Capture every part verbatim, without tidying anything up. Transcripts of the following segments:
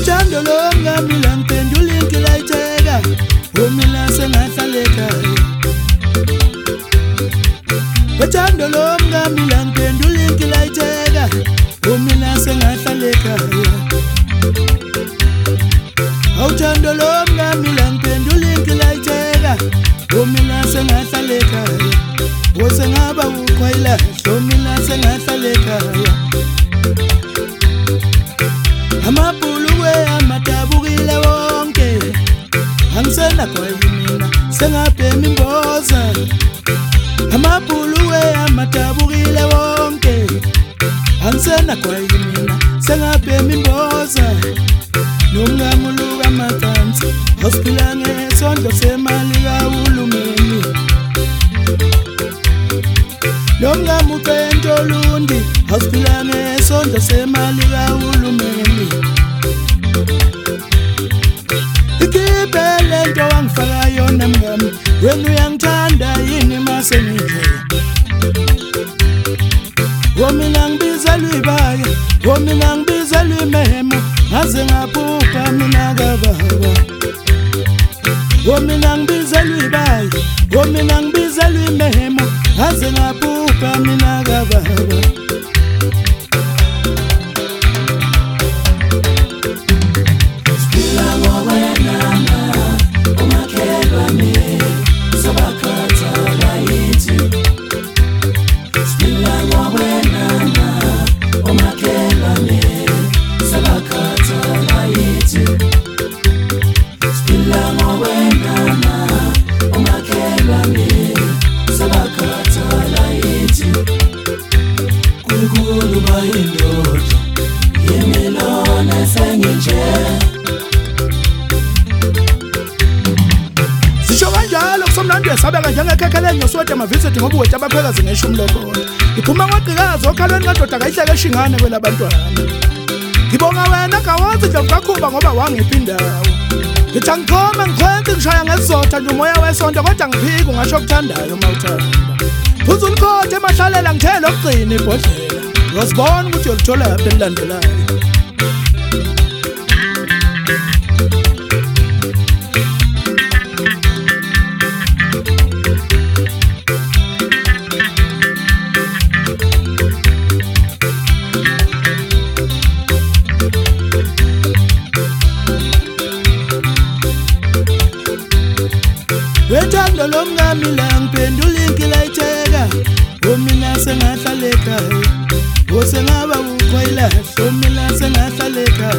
Uthando lomngami ngiphendula inkilayitheka umina sengahleka Uthando lomngami ngiphendula inkilayitheka umina sengahleka Uthando lomngami ngiphendula inkilayitheka umina sengahleka Wosengaba ukhwayila umina sengahleka Amabhuluwe amadabukile wonke Angisena kwayimina sengabhema imboza Amabhuluwe amadabukile wonke Angisena kwayimina sengabhema imboza Nomngamuluka matanzi Hosiphila ngesondlo semali kahulumeni Nomngamukento lundi Hosiphila ngesondlo semali kahulumeni Ikipele nto wangifaka yona mngami Wena uyangithanda yini mase nje Womina ngibizelwa ibaya Womina ngibizelwa imemo Ngaze ngaphupha mina kababa Womina ngibizelwa ibaya Womina ngibizelwa imemo Ngaze ngaphupha mina kababa Sabeka njengekhekheleni noswete mavisit ngoba wethu abakhwekazi ngisho umlobolo Iphuma ngoqhikazi okhalweni kadoda kayihleke eshingane kwelabantwana Ngibonga wena kawazi ndlovu kakhuba ngoba wangiphi indawo Ngithi angithome ngikhwenze ngishaya ngesizotha nje umoya wesonto kodwa ngiphika ungasho okuthandayo mawuthanda Phuza ulikhothe emahlalela ngithele okugcina ibhodlela Uyosibona ukuthi uyolithola yaphi elilandelayo Wethando lomngami la ngiphendula inkilayitheka umina sengahleka Wosengaba ukhwayila umina sengahleka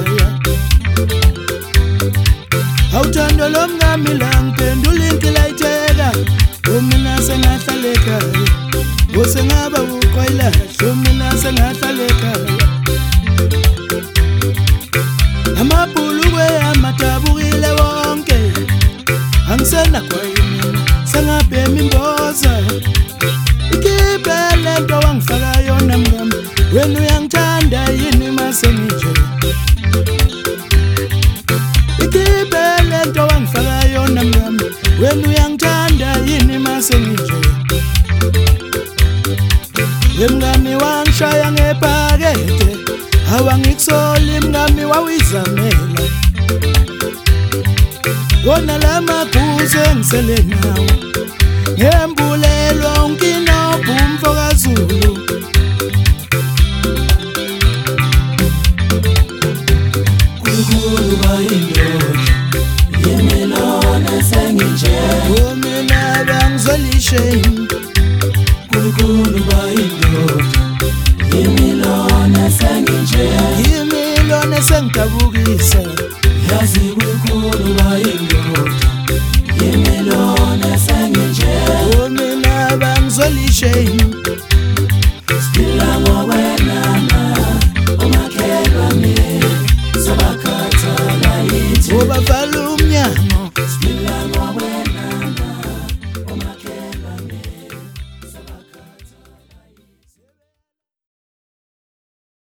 Uthando lomngami la ngiphendula inkilayitheka umina sengahleka Wosengaba ukhwayila umina sengahleka Amabhuluwe amadabukile wonke Angisena kwayimina sengabhema imboza Ikipele nto wangifaka yona mngami Wena uyangithanda yini mase nje Ikipele nto wangifaka yona mngami Wena uyangithanda yini mase nje Wemngami wangishaya ngephakethe Awangikusoli mngami wawizamela Wona lamaguze ngisele nawo Ngembulelwa unkino bumfo kaZulu Kukhulu bayindoda Yemelona senginje Womina bangizolisheni Kukhulu bayindoda